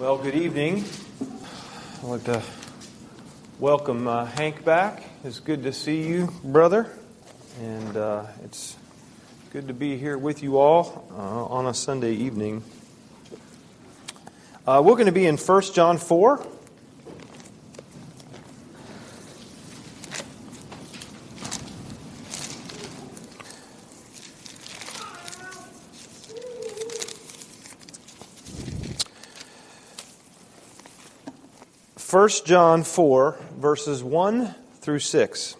Well, good evening. I'd like to welcome Hank back. It's good to see you, brother. And it's good to be here with you all on a Sunday evening. We're going to be in 1 John 4. First John 4, verses 1 through 6.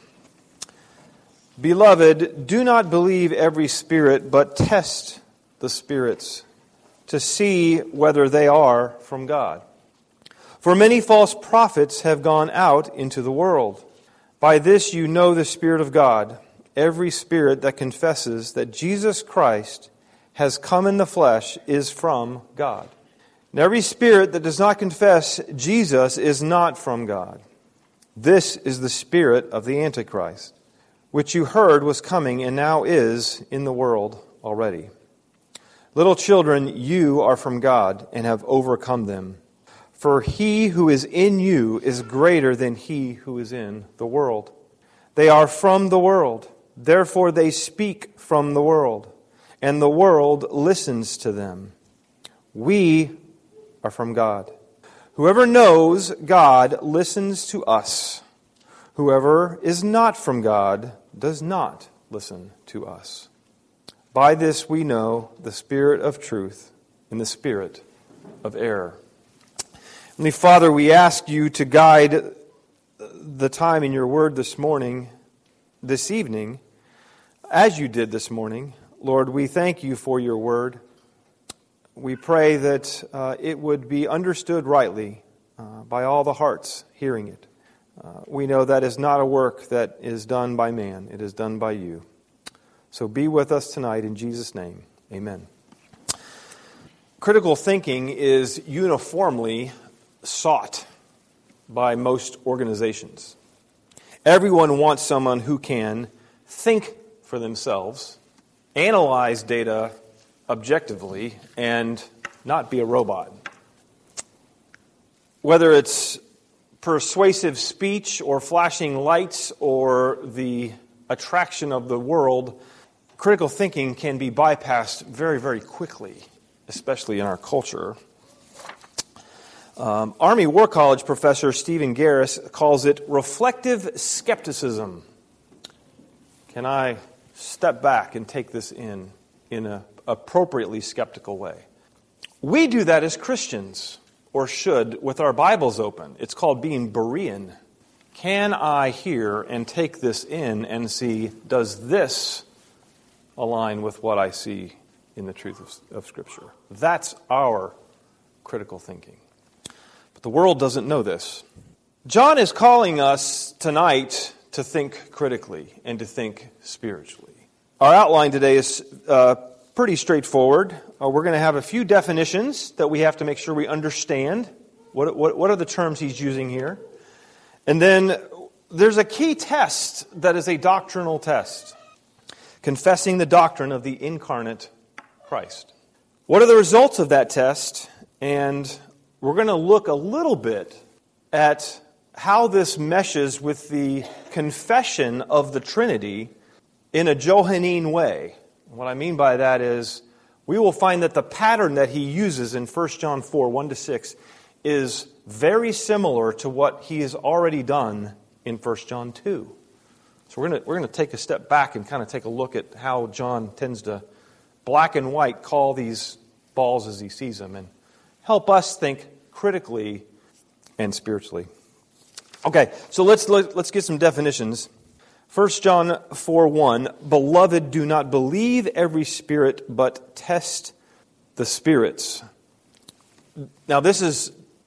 Beloved, do not believe every spirit, but test the spirits to see whether they are from God. For many false prophets have gone out into the world. By this you know the Spirit of God. Every spirit that confesses that Jesus Christ has come in the flesh is from God. And every spirit that does not confess Jesus is not from God. This is the spirit of the Antichrist, which you heard was coming and now is in the world already. Little children, you are from God and have overcome them. For he who is in you is greater than he who is in the world. They are from the world, therefore they speak from the world, and the world listens to them. We are from God. Whoever knows God listens to us. Whoever is not from God does not listen to us. By this we know the spirit of truth and the spirit of error. Heavenly Father, we ask you to guide the time in your word this evening, as you did this morning. Lord, we thank you for your word. We pray that it would be understood rightly by all the hearts hearing it. We know that is not a work that is done by man. It is done by you. So be with us tonight in Jesus' name. Amen. Critical thinking is uniformly sought by most organizations. Everyone wants someone who can think for themselves, analyze data objectively, and not be a robot. Whether it's persuasive speech or flashing lights or the attraction of the world, critical thinking can be bypassed very, very quickly, especially in our culture. Army War College professor Stephen Garris calls it reflective skepticism. Can I step back and take this in an appropriately skeptical way? We do that as Christians, or should, with our Bibles open. It's called being Berean. Can I hear and take this in and see, does this align with what I see in the truth of Scripture? That's our critical thinking. But the world doesn't know this. John is calling us tonight to think critically and to think spiritually. Our outline today is pretty straightforward. We're going to have a few definitions that we have to make sure we understand. What are the terms he's using here? And then there's a key test that is a doctrinal test. Confessing the doctrine of the incarnate Christ. What are the results of that test? And we're going to look a little bit at how this meshes with the confession of the Trinity in a Johannine way. What I mean by that is we will find that the pattern that he uses in 1 John 4, 1-6 is very similar to what he has already done in 1 John 2. So we're going to take a step back and kind of take a look at how John tends to black and white call these balls as he sees them and help us think critically and spiritually. Okay, so let's get some definitions. 1 John 4:1, Beloved, do not believe every spirit, but test the spirits. Now this is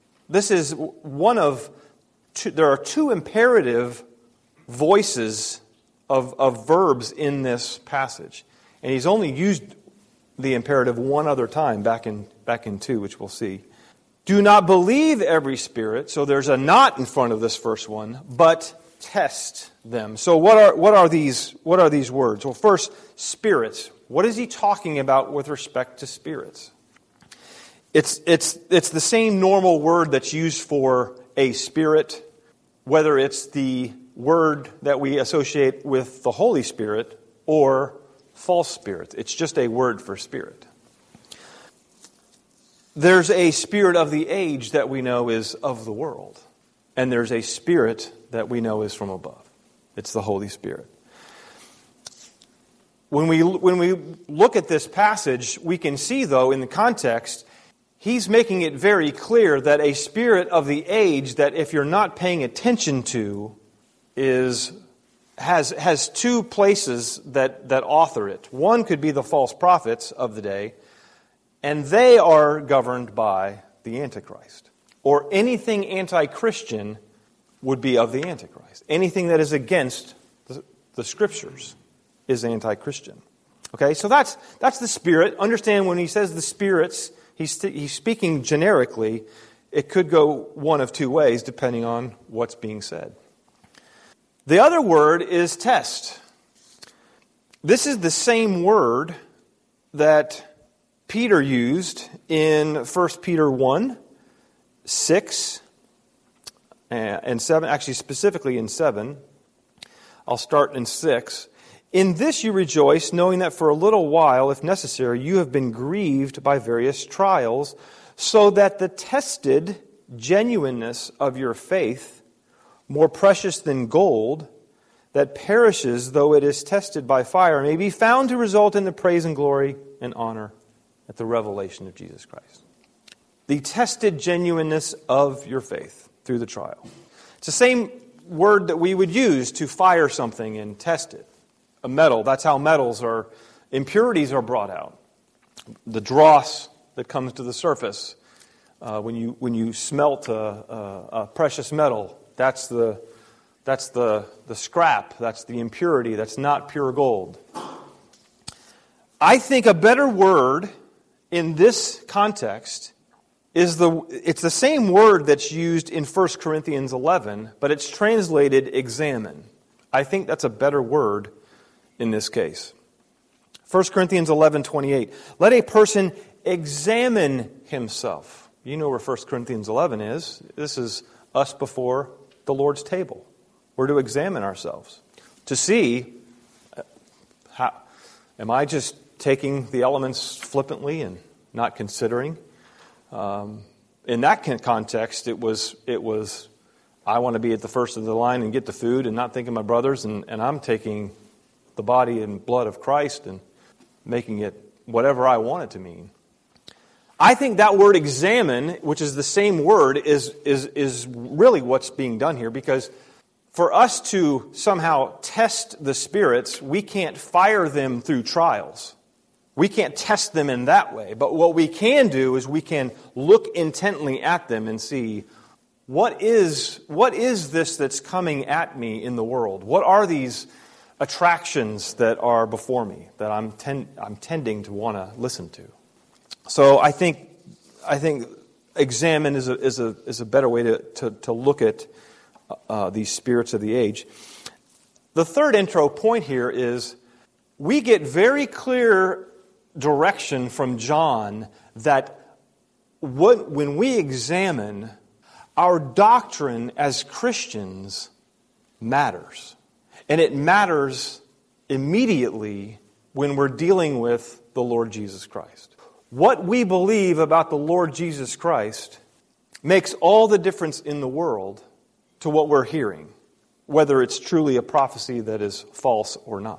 one of two, there are two imperative voices of verbs in this passage. And he's only used the imperative one other time, back in 2, which we'll see. Do not believe every spirit, so there's a not in front of this first one, but test them. So what are these words? Well, first, spirits. What is he talking about with respect to spirits? It's the same normal word that's used for a spirit, whether it's the word that we associate with the Holy Spirit or false spirit. It's just a word for spirit. There's a spirit of the age that we know is of the world. And there's a spirit that we know is from above. It's the Holy Spirit. When we look at this passage, we can see, though, in the context, he's making it very clear that a spirit of the age that if you're not paying attention to has two places that author it. One could be the false prophets of the day, and they are governed by the Antichrist. Or anything anti-Christian would be of the Antichrist. Anything that is against the Scriptures is anti-Christian. Okay, so that's the spirit. Understand when he says the spirits, he's speaking generically. It could go one of two ways depending on what's being said. The other word is test. This is the same word that Peter used in 1 Peter 1, 6 and 7, actually specifically in 7. I'll start in 6. In this you rejoice, knowing that for a little while, if necessary, you have been grieved by various trials, so that the tested genuineness of your faith, more precious than gold, that perishes though it is tested by fire, may be found to result in the praise and glory and honor at the revelation of Jesus Christ. The tested genuineness of your faith through the trial. It's the same word that we would use to fire something and test it. A metal, that's how impurities are brought out. The dross that comes to the surface when you smelt a precious metal, that's the scrap, that's the impurity, that's not pure gold. I think a better word in this context it's the same word that's used in 1 Corinthians 11, but it's translated examine. I think that's a better word in this case. 1 Corinthians 11:28. Let a person examine himself. You know where 1 Corinthians 11 is. This is us before the Lord's table. We're to examine ourselves to see, am I just taking the elements flippantly and not considering? In that context, it was I want to be at the first of the line and get the food and not think of my brothers, and I'm taking the body and blood of Christ and making it whatever I want it to mean. I think that word examine, which is the same word, is really what's being done here, because for us to somehow test the spirits, we can't fire them through trials. We can't test them in that way. But what we can do is we can look intently at them and see, what is this that's coming at me in the world? What are these attractions that are before me that I'm tending to want to listen to? So I think examine is a better way to look at these spirits of the age. The third intro point here is we get very clear direction from John that when we examine, our doctrine as Christians matters. And it matters immediately when we're dealing with the Lord Jesus Christ. What we believe about the Lord Jesus Christ makes all the difference in the world to what we're hearing, whether it's truly a prophecy that is false or not.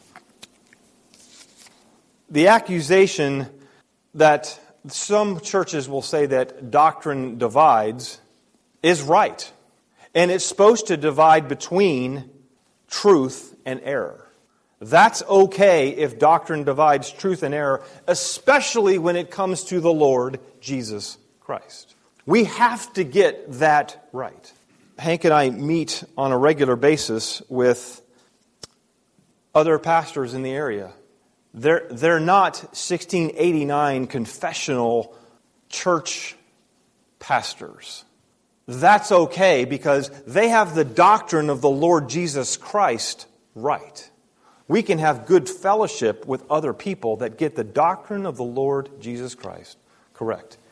The accusation that some churches will say that doctrine divides is right. And it's supposed to divide between truth and error. That's okay if doctrine divides truth and error, especially when it comes to the Lord Jesus Christ. We have to get that right. Hank and I meet on a regular basis with other pastors in the area. They're not 1689 confessional church pastors. That's okay because they have the doctrine of the Lord Jesus Christ right. We can have good fellowship with other people that get the doctrine of the Lord Jesus Christ correct.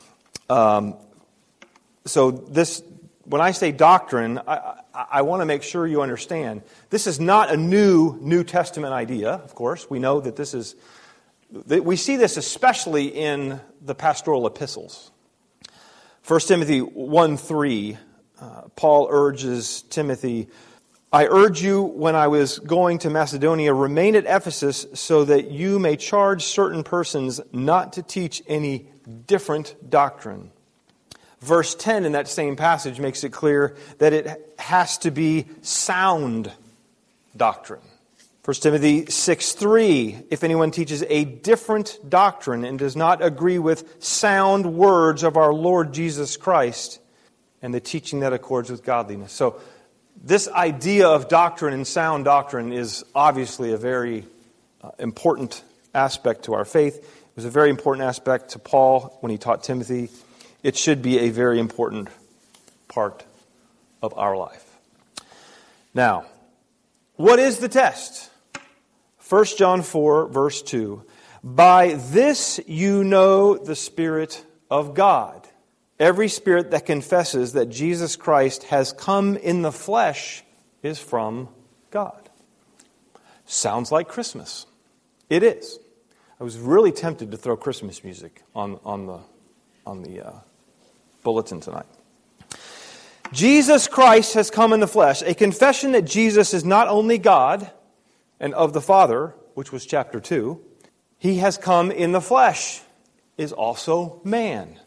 So this, when I say doctrine, I want to make sure you understand. This is not a New Testament idea, of course. We know that we see this especially in the pastoral epistles. 1 Timothy 1:3, Paul urges Timothy, I urge you when I was going to Macedonia, remain at Ephesus so that you may charge certain persons not to teach any different doctrine. Verse 10 in that same passage makes it clear that it has to be sound doctrine. 1 Timothy 6:3, if anyone teaches a different doctrine and does not agree with sound words of our Lord Jesus Christ and the teaching that accords with godliness. So this idea of doctrine and sound doctrine is obviously a very important aspect to our faith. It was a very important aspect to Paul when he taught Timothy. It should be a very important part of our life. Now, what is the test? 1 John 4, verse 2. By this you know the Spirit of God. Every spirit that confesses that Jesus Christ has come in the flesh is from God. Sounds like Christmas. It is. I was really tempted to throw Christmas music on the bulletin tonight. Jesus Christ has come in the flesh. A confession that Jesus is not only God and of the Father, which was chapter 2, He has come in the flesh, is also man.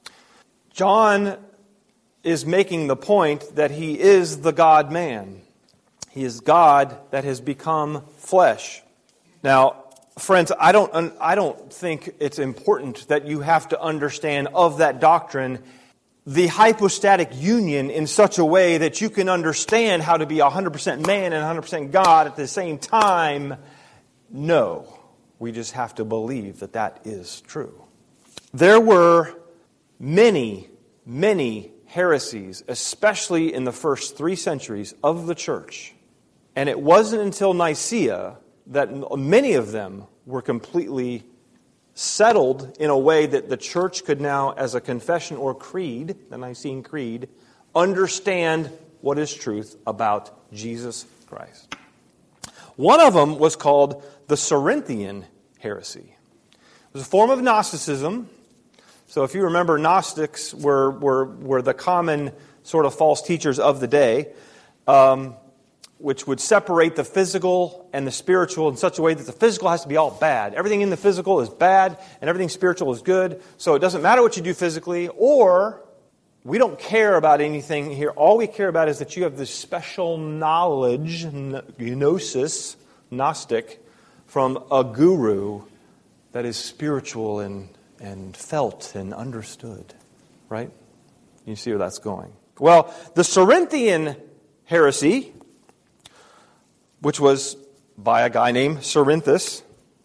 John is making the point that He is the God-man. He is God that has become flesh. Now, friends, I don't think it's important that you have to understand of that doctrine the hypostatic union in such a way that you can understand how to be 100% man and 100% God at the same time. No, we just have to believe that that is true. There were many heresies, especially in the first 3 centuries of the church. And it wasn't until Nicaea that many of them were completely settled in a way that the church could now, as a confession or creed, the Nicene Creed, understand what is truth about Jesus Christ. One of them was called the Cerinthian heresy. It was a form of Gnosticism. So if you remember, Gnostics were the common sort of false teachers of the day, which would separate the physical and the spiritual in such a way that the physical has to be all bad. Everything in the physical is bad, and everything spiritual is good. So it doesn't matter what you do physically, or we don't care about anything here. All we care about is that you have this special knowledge, gnosis, Gnostic, from a guru that is spiritual and felt and understood. Right? You see where that's going. Well, the Cerinthian heresy, which was by a guy named Cerinthus,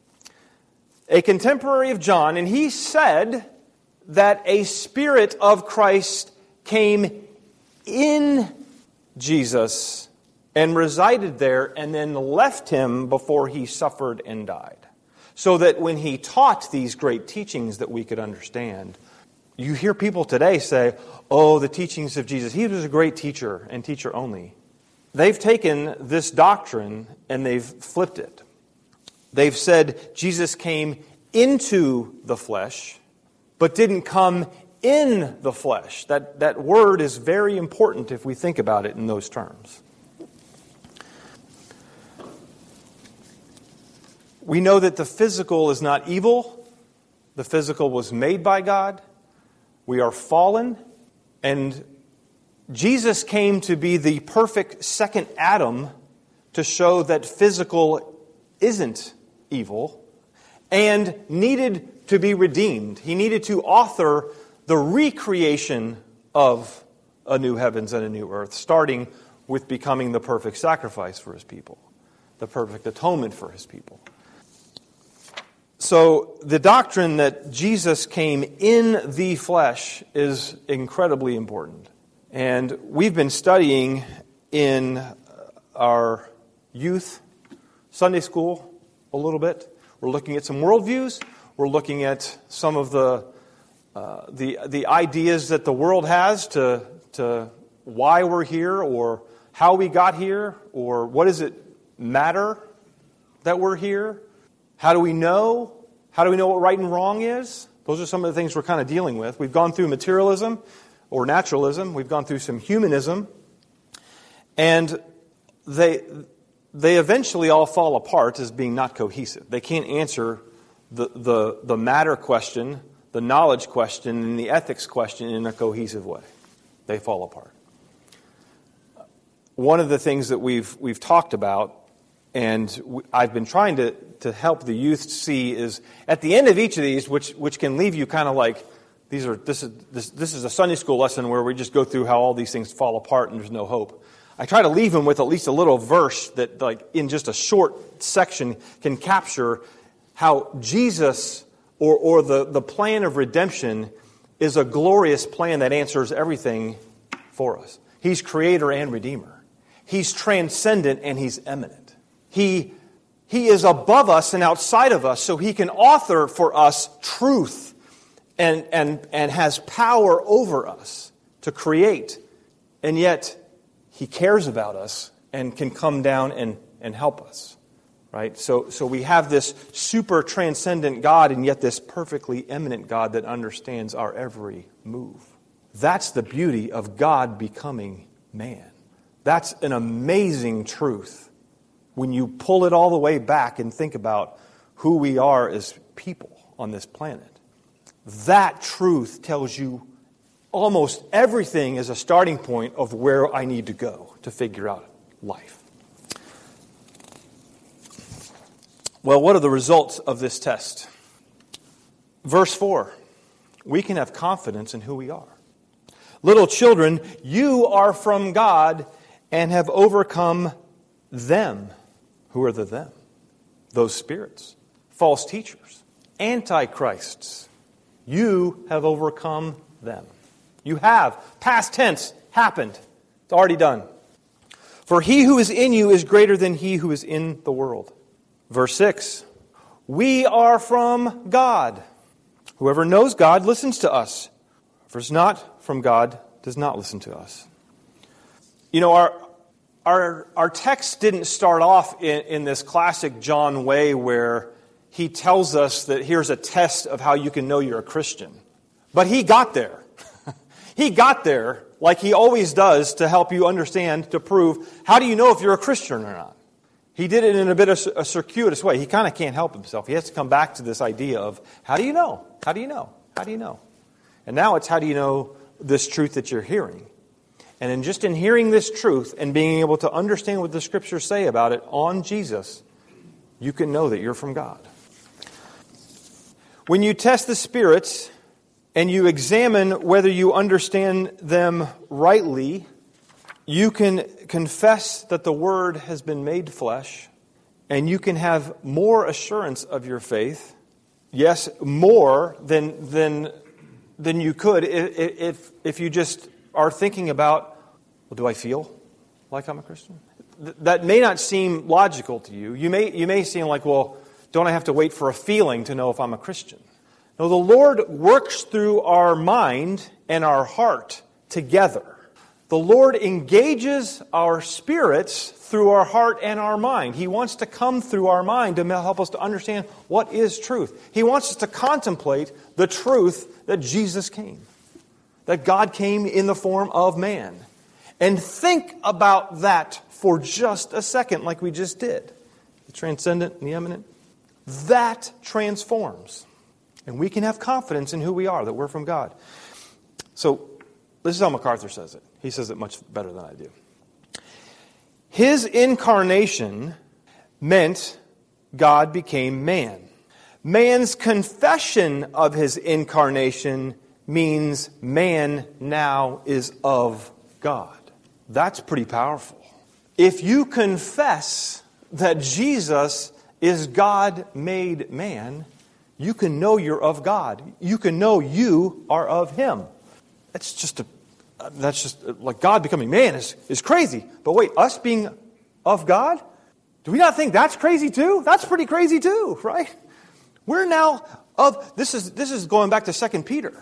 a contemporary of John, and he said that a spirit of Christ came in Jesus and resided there and then left him before he suffered and died. So that when he taught these great teachings that we could understand, you hear people today say, oh, the teachings of Jesus, he was a great teacher and teacher only. They've taken this doctrine and they've flipped it. They've said Jesus came into the flesh, but didn't come in the flesh. That word is very important if we think about it in those terms. We know that the physical is not evil. The physical was made by God. We are fallen, and Jesus came to be the perfect second Adam to show that physical isn't evil and needed to be redeemed. He needed to author the recreation of a new heavens and a new earth, starting with becoming the perfect sacrifice for His people, the perfect atonement for His people. So the doctrine that Jesus came in the flesh is incredibly important. And we've been studying in our youth Sunday school a little bit. We're looking at some worldviews. We're looking at some of the the ideas that the world has to why we're here, or how we got here, or what does it matter that we're here? How do we know? How do we know what right and wrong is? Those are some of the things we're kind of dealing with. We've gone through materialism or naturalism. We've gone through some humanism. And they eventually all fall apart as being not cohesive. They can't answer the matter question, the knowledge question, and the ethics question in a cohesive way. They fall apart. One of the things that we've talked about, and I've been trying to help the youth see, is at the end of each of these, which can leave you kind of like, this is a Sunday school lesson where we just go through how all these things fall apart and there's no hope. I try to leave them with at least a little verse that, like, in just a short section can capture how Jesus or the plan of redemption is a glorious plan that answers everything for us. He's creator and redeemer. He's transcendent and He's eminent. He is above us and outside of us, so He can author for us truth and has power over us to create. And yet He cares about us and can come down and help us. Right? So we have this super transcendent God and yet this perfectly eminent God that understands our every move. That's the beauty of God becoming man. That's an amazing truth when you pull it all the way back and think about who we are as people on this planet. That truth tells you almost everything as a starting point of where I need to go to figure out life. Well, what are the results of this test? Verse 4, we can have confidence in who we are. Little children, you are from God and have overcome them. Who are the them? Those spirits, false teachers, antichrists. You have overcome them. You have. Past tense, happened. It's already done. For he who is in you is greater than he who is in the world. Verse 6, we are from God. Whoever knows God listens to us. Whoever is not from God does not listen to us. You know, our text didn't start off in this classic John way where he tells us that here's a test of how you can know you're a Christian. But he got there. He got there like he always does to help you understand, to prove, how do you know if you're a Christian or not? He did it in a bit of a circuitous way. He kind of can't help himself. He has to come back to this idea of, how do you know? How do you know? How do you know? And now it's, how do you know this truth that you're hearing? And in hearing this truth and being able to understand what the Scriptures say about it on Jesus, you can know that you're from God. When you test the spirits and you examine whether you understand them rightly, you can confess that the Word has been made flesh, and you can have more assurance of your faith. Yes, more than you could if you just are thinking about, well, do I feel like I'm a Christian? That may not seem logical to you. You may seem like, well, don't I have to wait for a feeling to know if I'm a Christian? No, the Lord works through our mind and our heart together. The Lord engages our spirits through our heart and our mind. He wants to come through our mind to help us to understand what is truth. He wants us to contemplate the truth that Jesus came, that God came in the form of man. And think about that for just a second, like we just did. The transcendent and the eminent. That transforms. And we can have confidence in who we are, that we're from God. So, this is how MacArthur says it. He says it much better than I do. His incarnation meant God became man. Man's confession of his incarnation means man now is of God. That's pretty powerful. If you confess that Jesus is God made man, you can know you're of God. You can know you are of Him. That's just like God becoming man is crazy. But wait, us being of God? Do we not think that's crazy too? That's pretty crazy too, right? We're now of, this is going back to 2 Peter.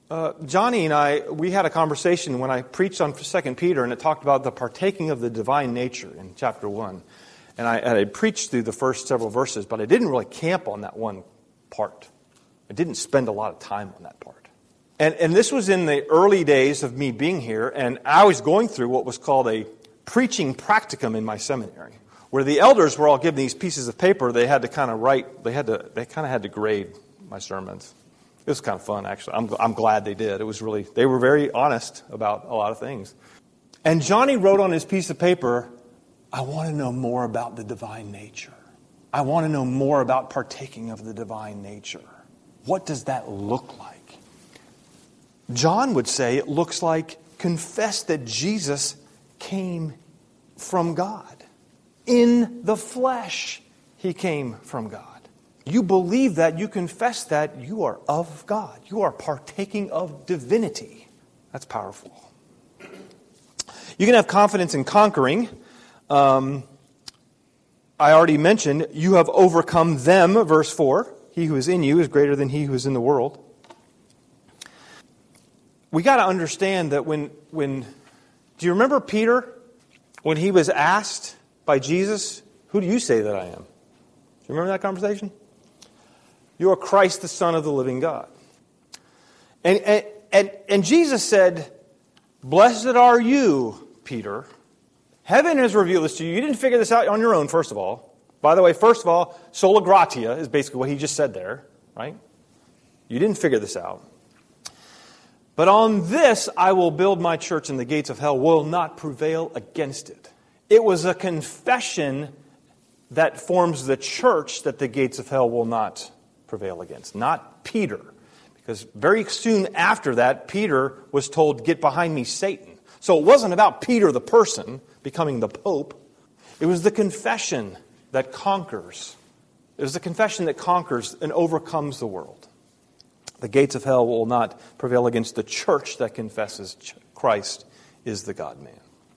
Johnny and I, we had a conversation when I preached on 2 Peter, and it talked about the partaking of the divine nature in chapter 1. And I preached through the first several verses, but I didn't really camp on that one part. I didn't spend a lot of time on that part. And this was in the early days of me being here, and I was going through what was called a preaching practicum in my seminary, where the elders were all given these pieces of paper. They had to kind of write. They kind of had to grade my sermons. It was kind of fun, actually. I'm glad they did. It was really, they were very honest about a lot of things. And Johnny wrote on his piece of paper, I want to know more about the divine nature. I want to know more about partaking of the divine nature. What does that look like? John would say it looks like confess that Jesus came from God. In the flesh, he came from God. You believe that, you confess that, you are of God. You are partaking of divinity. That's powerful. You can have confidence in conquering. I already mentioned, you have overcome them, verse 4. He who is in you is greater than he who is in the world. We got to understand that when do you remember Peter? When he was asked by Jesus, who do you say that I am? Do you remember that conversation? You are Christ, the Son of the living God. And Jesus said, blessed are you, Peter. Heaven has revealed this to you. You didn't figure this out on your own, first of all. By the way, first of all, sola gratia is basically what he just said there, right? You didn't figure this out. But on this I will build my church, and the gates of hell will not prevail against it. It was a confession that forms the church that the gates of hell will not prevail against, not Peter. Because very soon after that, Peter was told, get behind me, Satan. So it wasn't about Peter the person becoming the Pope. It was the confession that conquers. It was the confession that conquers and overcomes the world. The gates of hell will not prevail against the church that confesses Christ is the God-man.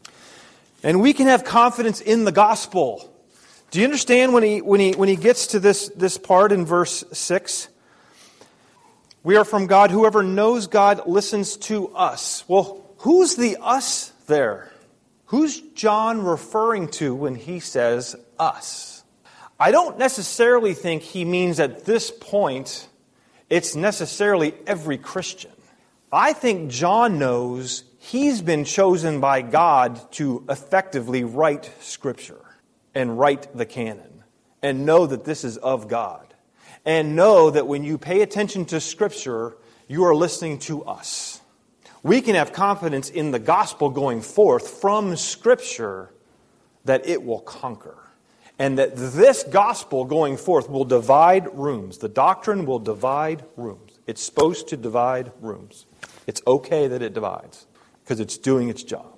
And we can have confidence in the gospel. Do you understand when he gets to this part in verse 6? We are from God. Whoever knows God listens to us. Well, who's the us there? Who's John referring to when he says us? I don't necessarily think he means at this point it's necessarily every Christian. I think John knows he's been chosen by God to effectively write Scripture and write the canon and know that this is of God. And know that when you pay attention to Scripture, you are listening to us. We can have confidence in the gospel going forth from Scripture that it will conquer. And that this gospel going forth will divide rooms. The doctrine will divide rooms. It's supposed to divide rooms. It's okay that it divides because it's doing its job.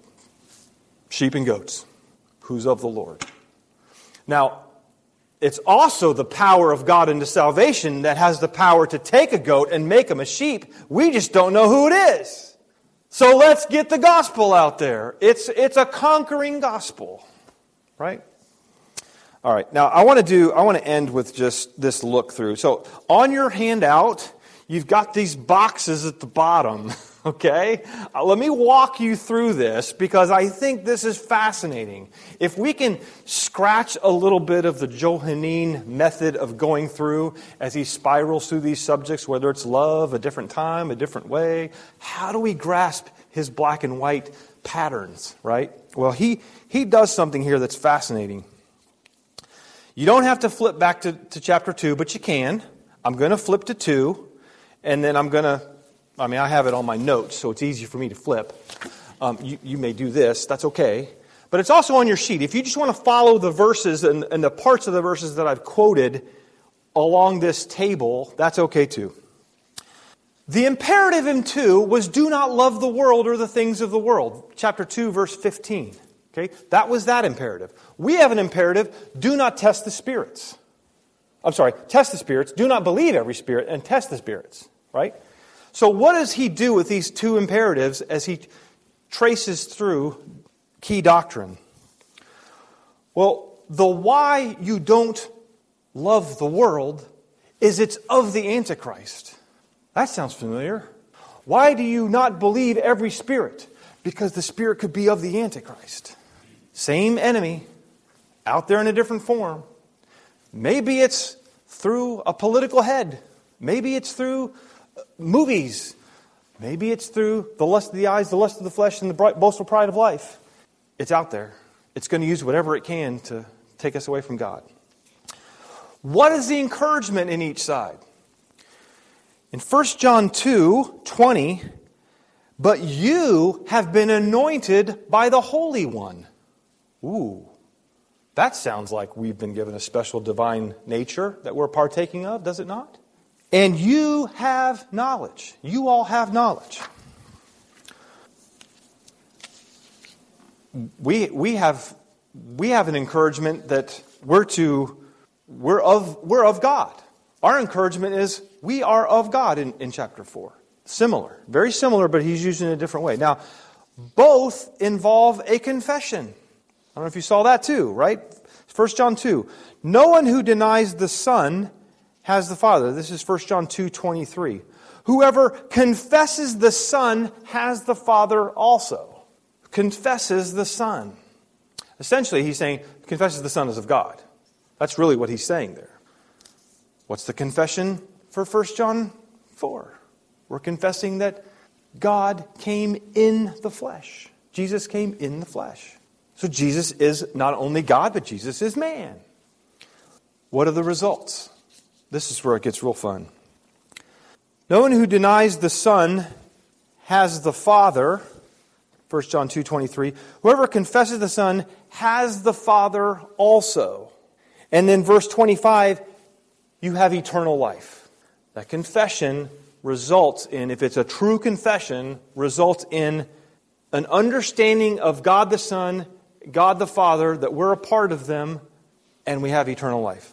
Sheep and goats. Who's of the Lord? Now, it's also the power of God into salvation that has the power to take a goat and make him a sheep. We just don't know who it is. So let's get the gospel out there. It's a conquering gospel, right? All right. Now I want to end with just this look through. So on your handout, you've got these boxes at the bottom. Okay? Let me walk you through this because I think this is fascinating. If we can scratch a little bit of the Johannine method of going through as he spirals through these subjects, whether it's love, a different time, a different way, how do we grasp his black and white patterns, right? Well, he does something here that's fascinating. You don't have to flip back to chapter 2, but you can. I'm going to flip to 2, and then I have it on my notes, so it's easy for me to flip. You may do this. That's okay. But it's also on your sheet. If you just want to follow the verses and the parts of the verses that I've quoted along this table, that's okay too. The imperative in 2 was do not love the world or the things of the world. Chapter 2, verse 15. Okay? That was that imperative. We have an imperative, do not test the spirits. Test the spirits. Do not believe every spirit and test the spirits. Right? So what does he do with these 2 imperatives as he traces through key doctrine? Well, the why you don't love the world is it's of the Antichrist. That sounds familiar. Why do you not believe every spirit? Because the spirit could be of the Antichrist. Same enemy, out there in a different form. Maybe it's through a political head. Maybe it's through movies. Maybe it's through the lust of the eyes, the lust of the flesh, and the boastful pride of life. It's out there. It's going to use whatever it can to take us away from God. What is the encouragement in each side? In 1 John 2:20, but you have been anointed by the Holy One. Ooh, that sounds like we've been given a special divine nature that we're partaking of, does it not? And you have knowledge. You all have knowledge. We have an encouragement that we're of God. Our encouragement is we are of God in chapter 4. Similar. Very similar, but he's using it a different way. Now, both involve a confession. I don't know if you saw that too, right? 1 John 2. No one who denies the Son has the Father. This is 1 John 2:23. Whoever confesses the Son has the Father also. Confesses the Son. Essentially, he's saying, confesses the Son is of God. That's really what he's saying there. What's the confession for 1 John 4? We're confessing that God came in the flesh. Jesus came in the flesh. So Jesus is not only God, but Jesus is man. What are the results? This is where it gets real fun. No one who denies the Son has the Father. 1 John 2:23. Whoever confesses the Son has the Father also. And then verse 25, you have eternal life. That confession results in, if it's a true confession, results in an understanding of God the Son, God the Father, that we're a part of them, and we have eternal life.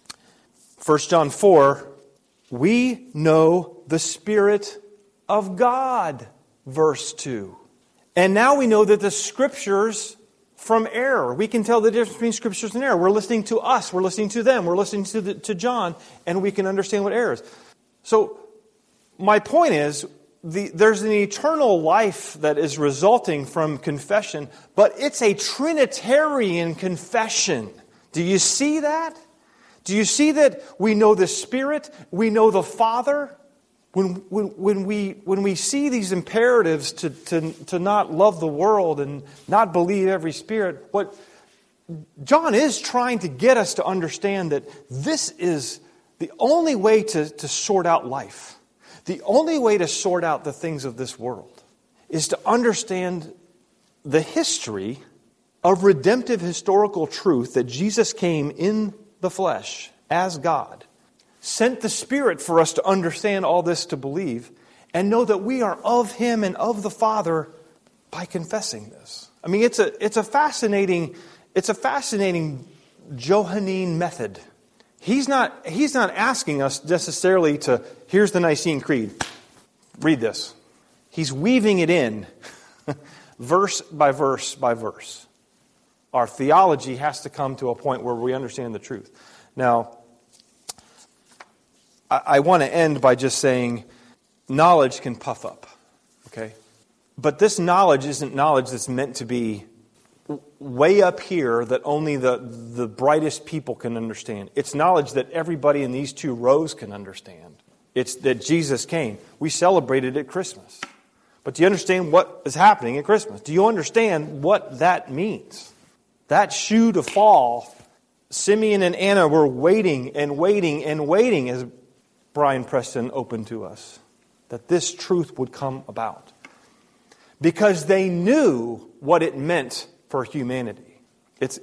1 John 4, we know the Spirit of God, verse 2. And now we know that the Scriptures from error. We can tell the difference between Scriptures and error. We're listening to us, we're listening to them, we're listening to John, and we can understand what error is. So, my point is, there's an eternal life that is resulting from confession, but it's a Trinitarian confession. Do you see that? Do you see that we know the Spirit, we know the Father? When we see these imperatives to not love the world and not believe every spirit, what John is trying to get us to understand that this is the only way to sort out life. The only way to sort out the things of this world is to understand the history of redemptive historical truth that Jesus came in the flesh as God, sent the Spirit for us to understand all this, to believe, and know that we are of Him and of the Father by confessing this. I mean, it's a fascinating Johannine method. He's not asking us necessarily to, here's the Nicene Creed, read this. He's weaving it in, verse by verse by verse. Our theology has to come to a point where we understand the truth. Now, I want to end by just saying knowledge can puff up, okay? But this knowledge isn't knowledge that's meant to be way up here that only the brightest people can understand. It's knowledge that everybody in these two rows can understand. It's that Jesus came. We celebrated at Christmas. But do you understand what is happening at Christmas? Do you understand what that means? That shoe to fall, Simeon and Anna were waiting and waiting and waiting, as Brian Preston opened to us, that this truth would come about. Because they knew what it meant for humanity. It's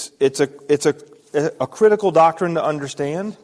a critical doctrine to understand.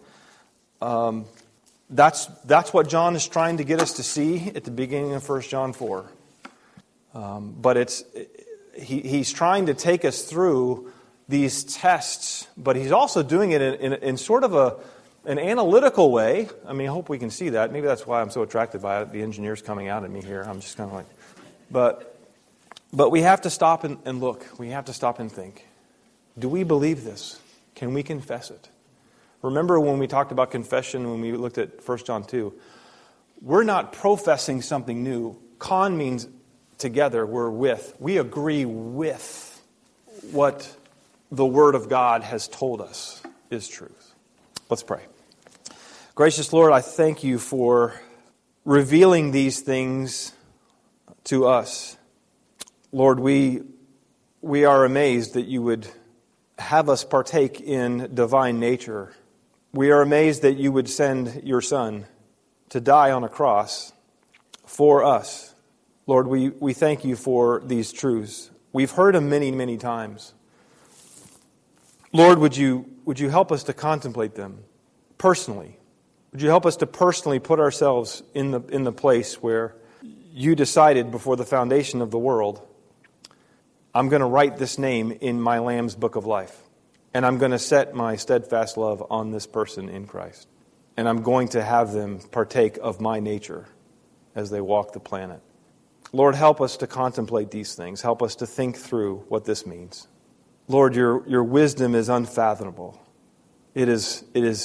That's what John is trying to get us to see at the beginning of 1 John 4. But he's trying to take us through these tests, but he's also doing it in sort of an analytical way. I mean, I hope we can see that. Maybe that's why I'm so attracted by it. The engineer's coming out at me here. I'm just kind of like... But we have to stop and look. We have to stop and think. Do we believe this? Can we confess it? Remember when we talked about confession, when we looked at 1 John 2, we're not professing something new. Con means together, we're with. We agree with what the Word of God has told us is truth. Let's pray. Gracious Lord, I thank you for revealing these things to us. Lord, we are amazed that you would have us partake in divine nature. We are amazed that you would send your Son to die on a cross for us. Lord, we thank you for these truths. We've heard them many, many times. Lord, would you help us to contemplate them personally? Would you help us to personally put ourselves in the place where you decided before the foundation of the world, I'm going to write this name in my Lamb's book of life, and I'm going to set my steadfast love on this person in Christ, and I'm going to have them partake of my nature as they walk the planet. Lord, help us to contemplate these things. Help us to think through what this means. Lord, your wisdom is unfathomable. It's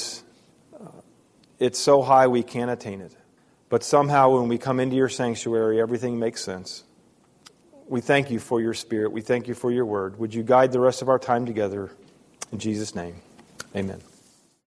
so high we can't attain it. But somehow when we come into your sanctuary, everything makes sense. We thank you for your Spirit. We thank you for your word. Would you guide the rest of our time together? In Jesus' name, amen.